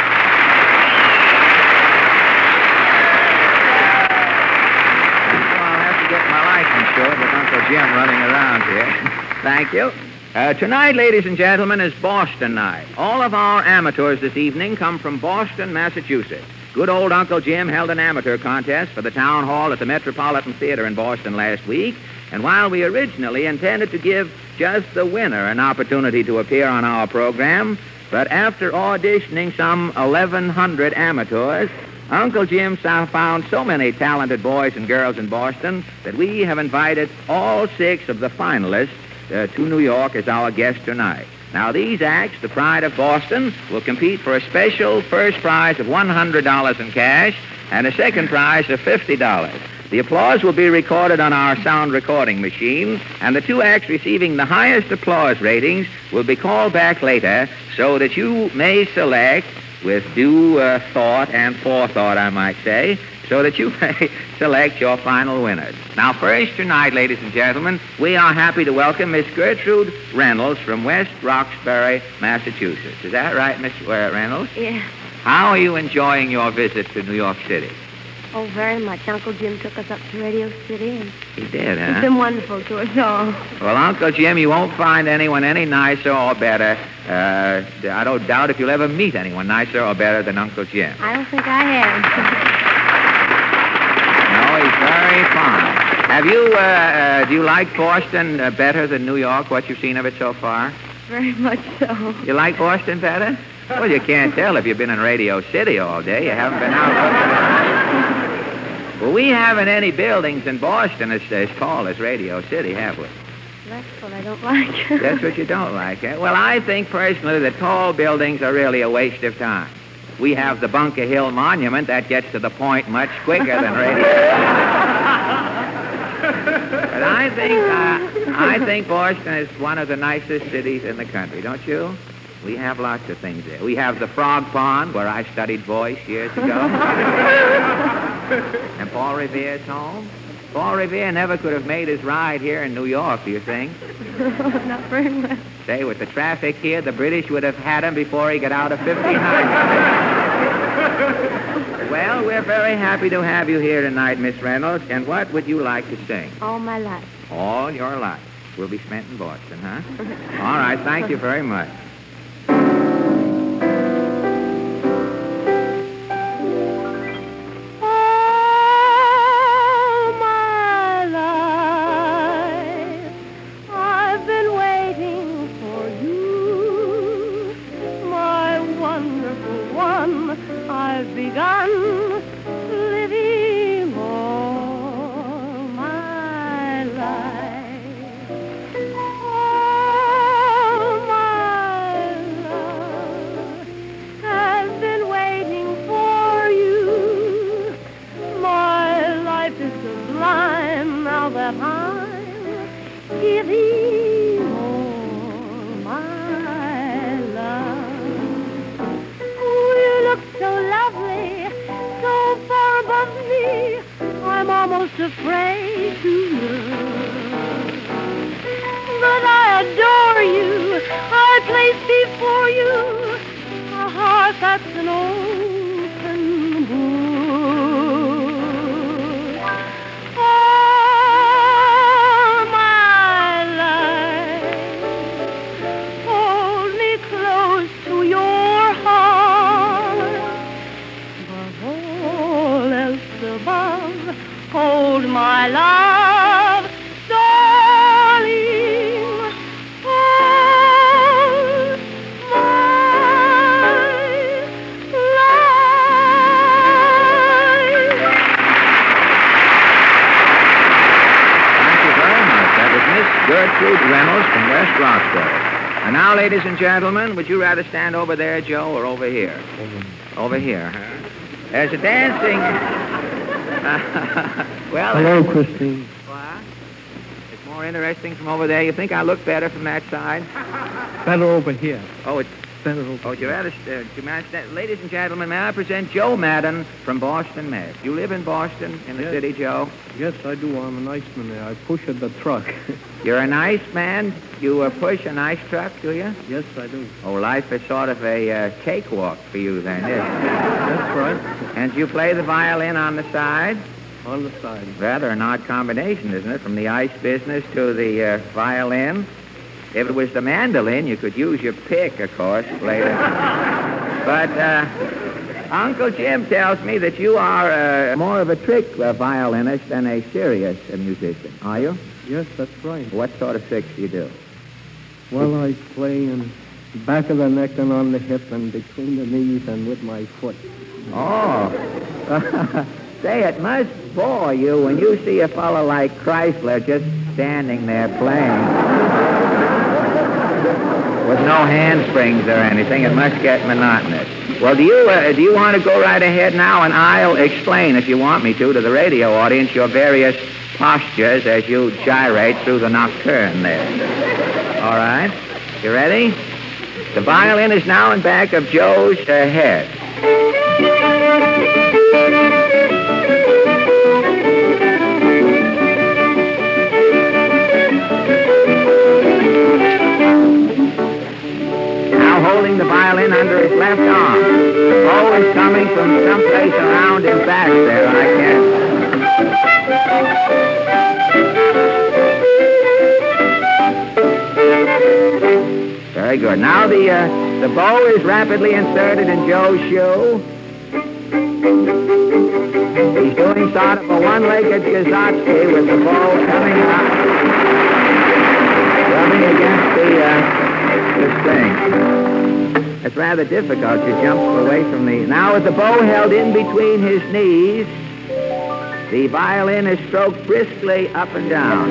With Uncle Jim running around here. Thank you. Uh, tonight, ladies and gentlemen, is Boston night. All of our amateurs this evening come from Boston, Massachusetts. Good old Uncle Jim held an amateur contest for the town hall at the Metropolitan Theater in Boston last week, and while we originally intended to give just the winner an opportunity to appear on our program, but after auditioning some eleven hundred amateurs, Uncle Jim found so many talented boys and girls in Boston that we have invited all six of the finalists uh, to New York as our guests tonight. Now, these acts, the pride of Boston, will compete for a special first prize of one hundred dollars in cash and a second prize of fifty dollars. The applause will be recorded on our sound recording machine, and the two acts receiving the highest applause ratings will be called back later so that you may select, with due uh, thought and forethought, I might say, so that you may select your final winners. Now, first tonight, ladies and gentlemen, we are happy to welcome Miss Gertrude Reynolds from West Roxbury, Massachusetts. Is that right, Miss uh, Reynolds? Yeah. How are you enjoying your visit to New York City? Oh, very much. Uncle Jim took us up to Radio City, and He did, huh? it's been wonderful to us all. Well, Uncle Jim, you won't find anyone any nicer or better. Uh, I don't doubt if you'll ever meet anyone nicer or better than Uncle Jim. I don't think I have. No, he's very fine. Have you, uh, uh, do you like Boston uh, better than New York, what you've seen of it so far? Very much so. You like Boston better? Well, you can't tell if you've been in Radio City all day. You haven't been out. Well, we haven't any buildings in Boston as, as tall as Radio City, have we? That's what I don't like. That's what you don't like, eh? Well, I think personally that tall buildings are really a waste of time. We have the Bunker Hill Monument. That gets to the point much quicker than Radio But I think, uh, I think Boston is one of the nicest cities in the country, don't you? We have lots of things there. We have the Frog Pond, where I studied voice years ago. And Paul Revere's home. Paul Revere never could have made his ride here in New York, do you think? Not very much. Say, with the traffic here, the British would have had him before he got out of fifty-nine. Well, we're very happy to have you here tonight, Miss Reynolds. And what would you like to sing? All my life. All your life will be spent in Boston, huh? All right, thank you very much. Afraid to look, but I adore you. I place before you a heart that's an open book. All my life, hold me close to your heart, but all else above, hold my love, darling, hold my life. Thank you very much. That was Miss Gertrude Reynolds from West Roxbury. And now, ladies and gentlemen, would you rather stand over there, Joe, or over here? Over, over here, huh? There's a dancing... well, hello, Christine. What? It's more interesting from over there. You think I look better from that side? Better over here. Oh, it's better over Oh, you rather, uh, you manage that? Ladies and gentlemen, may I present Joe Madden from Boston, Mass. You live in Boston, in the Yes. city, Joe? Yes, I do. I'm an iceman there. I push at the truck. You're a nice man. You uh, push a nice truck, do you? Yes, I do. Oh, life is sort of a uh, cakewalk for you then, isn't it? That's right. And you play the violin on the side? On the side. Rather an odd combination, isn't it? From the ice business to the uh, violin. If it was the mandolin, you could use your pick, of course, later. But uh, Uncle Jim tells me that you are uh, more of a trick uh, violinist than a serious uh, musician. Are you? Yes, that's right. What sort of tricks do you do? Well, I play in the back of the neck and on the hip and between the knees and with my foot. Oh. Say, it must bore you when you see a fellow like Chrysler just standing there playing. With no handsprings or anything. It must get monotonous. Well, do you uh, do you want to go right ahead now, and I'll explain, if you want me to, to the radio audience your various postures as you gyrate through the nocturne there. All right? You ready? The violin is now in back of Joe's uh, head. Now holding the violin under his left arm. The bow is coming from someplace around his back there. I can't... Very good. Now the uh, the bow is rapidly inserted in Joe's shoe. He's doing sort of a one-legged Kazatsky with the bow coming up, rubbing against the uh, the string. It's rather difficult. She jumps away from the... Now with the bow held in between his knees, the violin is stroked briskly up and down.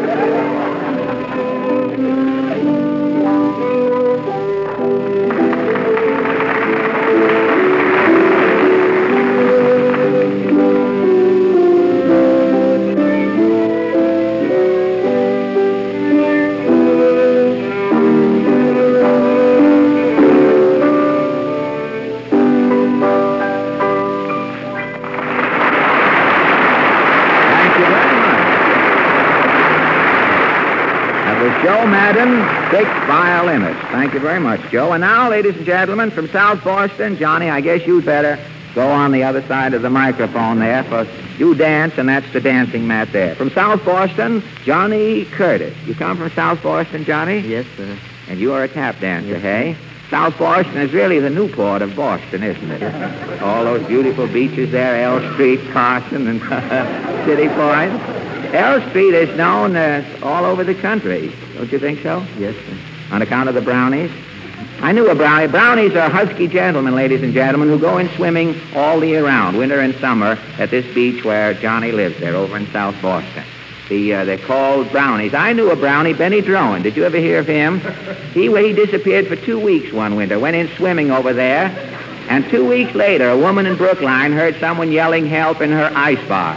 Joe Madden, sixth violinist. Thank you very much, Joe. And now, ladies and gentlemen, from South Boston, Johnny, I guess you'd better go on the other side of the microphone there, for you dance, and that's the dancing mat there. From South Boston, Johnny Curtis. You come from South Boston, Johnny? Yes, sir. And you are a tap dancer, Yes, hey? South Boston is really the Newport of Boston, isn't it? All those beautiful beaches there, L Street, Carson, and City Point. L Street is known uh, all over the country. Don't you think so? Yes, sir. On account of the brownies? I knew a brownie. Brownies are husky gentlemen, ladies and gentlemen, who go in swimming all the year round, winter and summer, at this beach where Johnny lives there, over in South Boston. The, uh, they're called brownies. I knew a brownie, Benny Drowan. Did you ever hear of him? He, he disappeared for two weeks one winter, went in swimming over there, and two weeks later, a woman in Brookline heard someone yelling help in her icebox.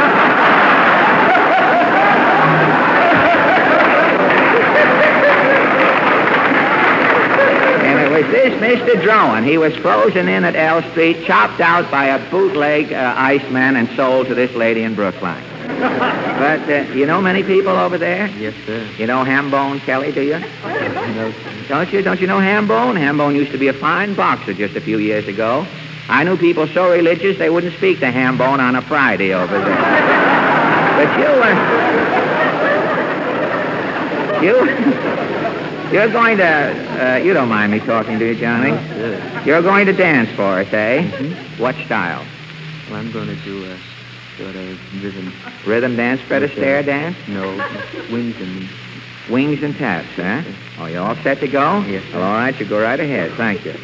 Was this Mister Drowan? He was frozen in at L Street, chopped out by a bootleg uh, iceman, and sold to this lady in Brookline. But uh, you know many people over there? Yes, sir. You know Hambone Kelly, do you? No, sir. Don't you? Don't you know Hambone? Hambone used to be a fine boxer just a few years ago. I knew people so religious they wouldn't speak to Hambone on a Friday over there. But you, uh, you. You're going to, uh, you don't mind me talking to you, Johnny? No, sir. You're going to dance for us, eh? Mm-hmm. What style? Well, I'm going to do a sort of rhythm. Rhythm dance, Fred Astaire dance? No, wings and... Wings and taps, huh? Oh, you all set to go? Yes, sir. Well, all right, you go right ahead. Thank you.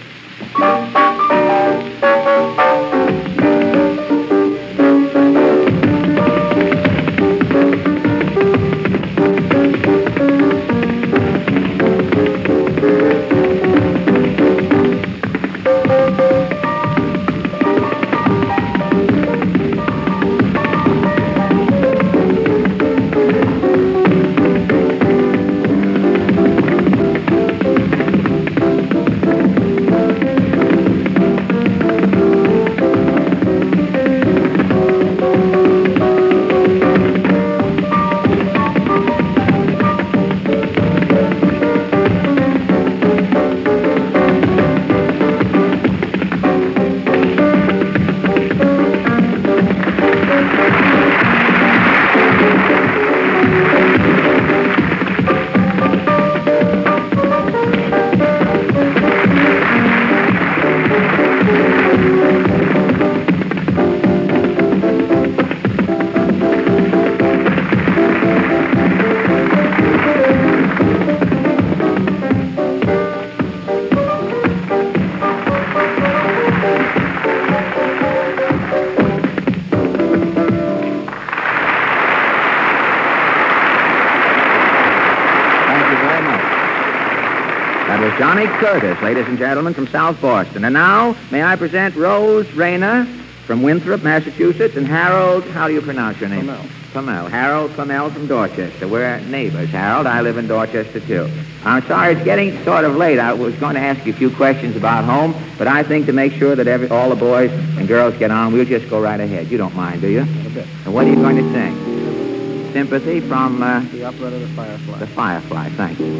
Johnny Curtis, ladies and gentlemen, from South Boston. And now, may I present Rose Rayner from Winthrop, Massachusetts, and Harold, how do you pronounce your name? Pamel. Pamel. Harold Pamel from Dorchester. We're neighbors, Harold. I live in Dorchester, too. I'm sorry, it's getting sort of late. I was going to ask you a few questions about home, but I think to make sure that every, all the boys and girls get on, we'll just go right ahead. You don't mind, do you? Not a bit. And what are you going to sing? Sympathy from... Uh, The operetta The Firefly. The Firefly, thank you.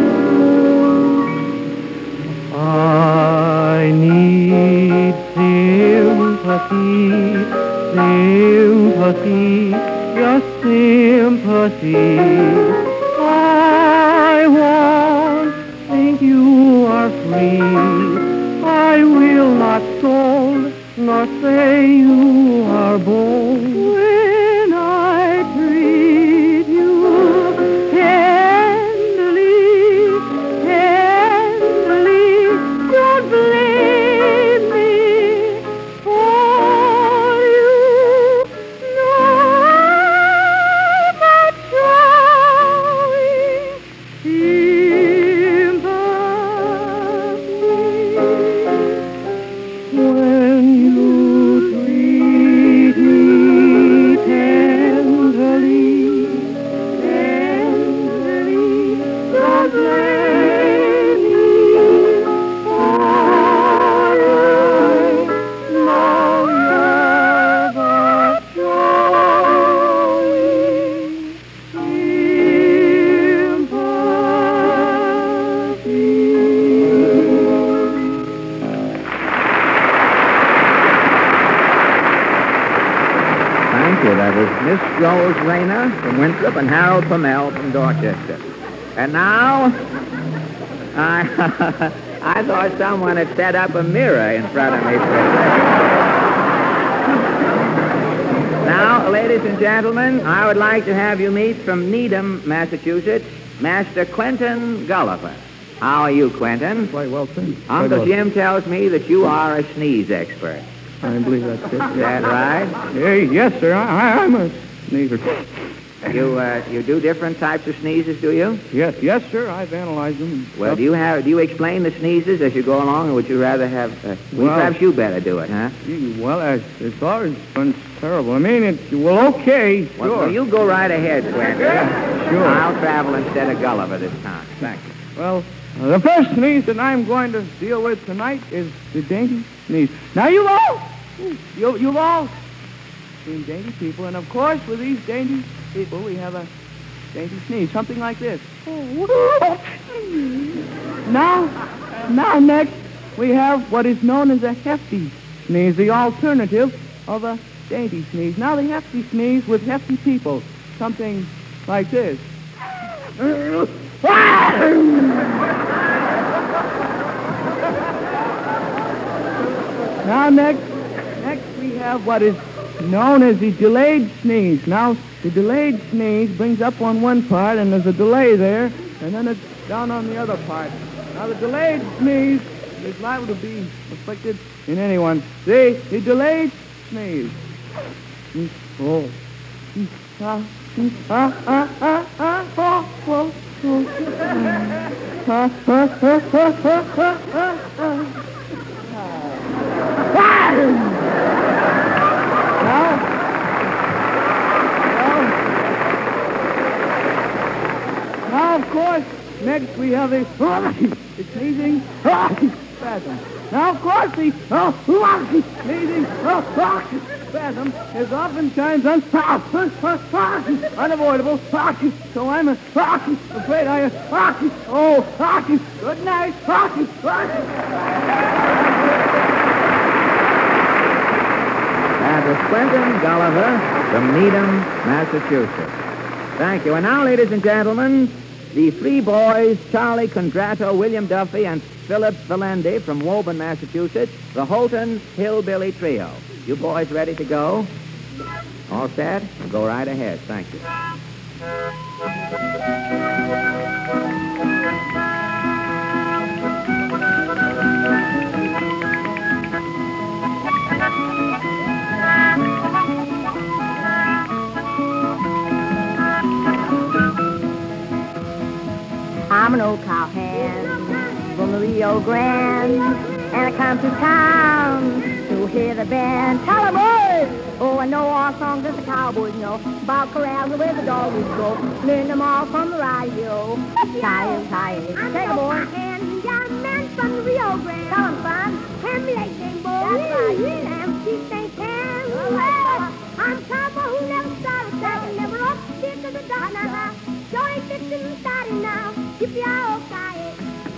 I need sympathy, sympathy, just sympathy. I won't think you are free. I will not scold, nor say you are bold. When I treat you tenderly, tenderly, don't blame me, for you know I'm showing sympathy. When you treat me tenderly, tenderly, don't blame me, for I know you're but showing Thank you. That was Miss Rose Rayner from Winthrop and Harold Pamel from Dorchester. And now, I, I thought someone had set up a mirror in front of me for a second. Now, ladies and gentlemen, I would like to have you meet from Needham, Massachusetts, Master Quentin Gulliver. How are you, Quentin? Quite well, sir. Uncle Jim tells me that you are a sneeze expert. I believe that's it. Is that right? Hey, yes, sir. I, I'm a sneezer. You uh, you do different types of sneezes, do you? Yes, yes, sir. I've analyzed them. Well, do you have do you explain the sneezes as you go along, or would you rather have? Uh, well, Well- perhaps you better do it, huh? Well, it's, it's always been terrible. I mean, it's, well, okay, Well, sure. well, you go right ahead, Quentin. Sure. I'll travel instead of Gulliver this time. Thank you. Well, uh, the first sneeze that I'm going to deal with tonight is the dainty sneeze. Now, you all, you, you've all seen dainty people, and of course, with these dainty people, we have a dainty sneeze, something like this. Now, now next, we have what is known as a hefty sneeze, the alternative of a dainty sneeze. Now, the hefty sneeze with hefty people, something like this. Now, next, next we have what is known as the delayed sneeze. Now, the delayed sneeze brings up on one part, and there's a delay there, and then it's down on the other part. Now, the delayed sneeze is liable to be afflicted in anyone. The, the delayed sneeze. Oh. Ah, ah, ah, ah, ah, oh, oh, oh. Ah, ah, ah, ah, ah, ah, ah. Now, now, now, of course, next we have the, the sneezing spasm. Now, of course, the sneezing spasm is oftentimes un- unavoidable. So I'm afraid I... Oh, good night. That was Quentin Gulliver from Needham, Massachusetts. Thank you. And now, ladies and gentlemen, the three boys, Charlie Condrato, William Duffy, and Philip Valendi from Woburn, Massachusetts, the Holton Hillbilly Trio. You boys ready to go? All set? Go right ahead. Thank you. I'm an old cowhand, gonna Rio Grande. And I come to town to hear the band. Tell 'em, boys! Oh, I know all songs that the cowboys know. About corrals and where the dogs go. Learn them all from the radio. Tie, tie, take a boy. And young men from the Rio Grande. Tell 'em, son. Hand me that thing, boy. That's right. And she thinks, I'm cowboy who never started second. Never up stick to the dot now. Johnny Dixon started now. Keep your eye off, tie.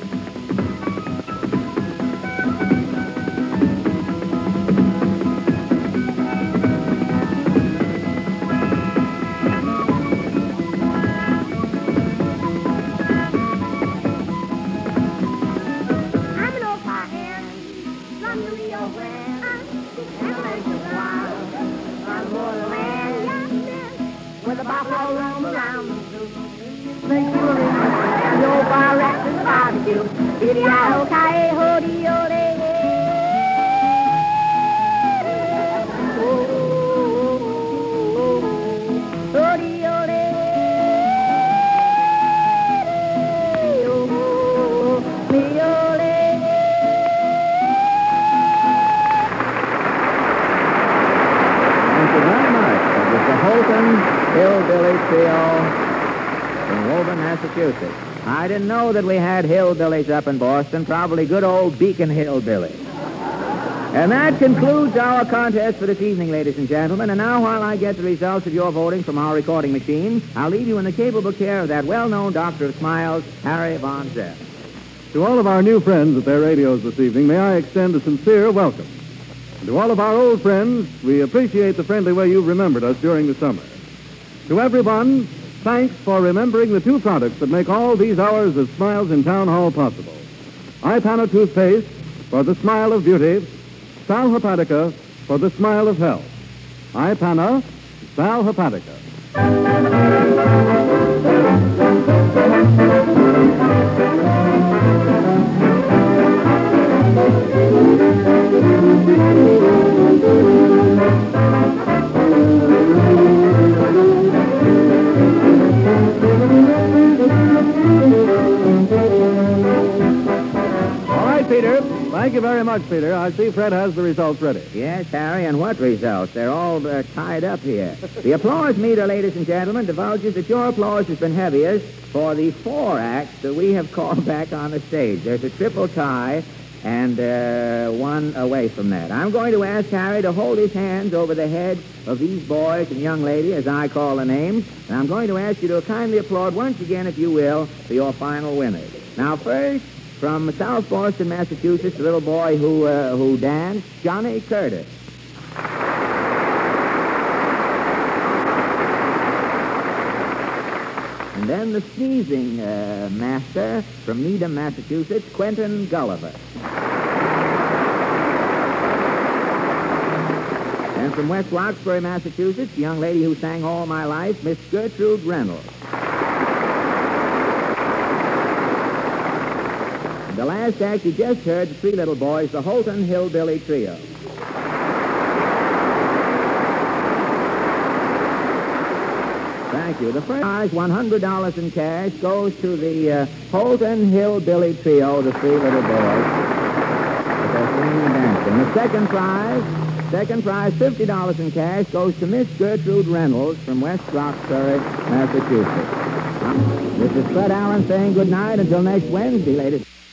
With a buffalo roam around the zoo. Make sure it's no bar rats and barbecue. Iddy-I-O-Ki-A-Ho-Dee-O-Day. Hillbilly Trio in Woburn, Massachusetts. I didn't know that we had hillbillies up in Boston, probably good old Beacon hillbillies. And that concludes our contest for this evening, ladies and gentlemen. And now, while I get the results of your voting from our recording machine, I'll leave you in the capable care of that well-known doctor of smiles, Harry Von Zell. To all of our new friends at their radios this evening, may I extend a sincere welcome. And to all of our old friends, we appreciate the friendly way you've remembered us during the summer. To everyone, thanks for remembering the two products that make all these hours of smiles in Town Hall possible. Ipana toothpaste for the smile of beauty, Sal Hepatica for the smile of health. Ipana, Sal Hepatica. Peter. Thank you very much, Peter. I see Fred has the results ready. Yes, Harry, and what results? They're all uh, tied up here. The applause meter, ladies and gentlemen, divulges that your applause has been heaviest for the four acts that we have called back on the stage. There's a triple tie and uh, one away from that. I'm going to ask Harry to hold his hands over the heads of these boys and young lady, as I call the names, and I'm going to ask you to kindly applaud once again, if you will, for your final winners. Now, first, from South Boston, Massachusetts, the little boy who uh, who danced, Johnny Curtis. And then the sneezing uh, master from Needham, Massachusetts, Quentin Gulliver. And from West Roxbury, Massachusetts, the young lady who sang All My Life, Miss Gertrude Reynolds. The last act you just heard, the three little boys, the Holton Hillbilly Trio. Thank you. The first prize, one hundred dollars in cash, goes to the uh, Holton Hillbilly Trio, the three little boys. They're singing and dancing. The second prize, second prize, fifty dollars in cash, goes to Miss Gertrude Reynolds from West Roxbury, Massachusetts. This is Fred Allen saying good night until next Wednesday, ladies.